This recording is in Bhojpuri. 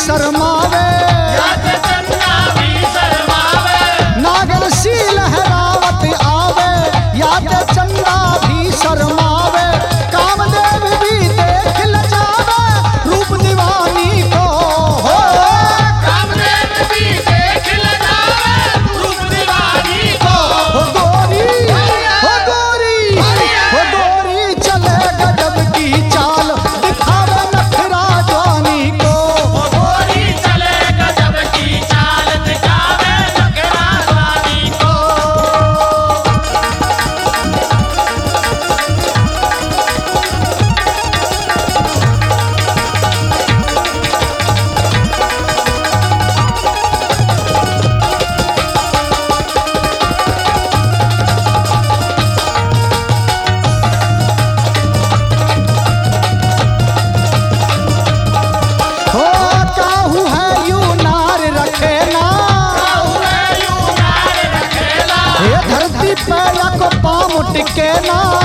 शर्मावे, नागर सी लहरावत आवे, याद चंदा भी शर्मावे, कामदेव भी देख ल जावे रूप दीवानी को, हो कामदेव भी देख ल जावे रूप दीवानी को। हो गोरी, हो गोरी, हो गोरी चले गजब की चाल, दिखावे नखरा जवानी को। गोरी चले गजब की चाल, दिखावे नखरा जवानी को। हो काहू है यू नार रखे ना, यूं नार रखेला, ये धरती पे एक पाँव टिके ना,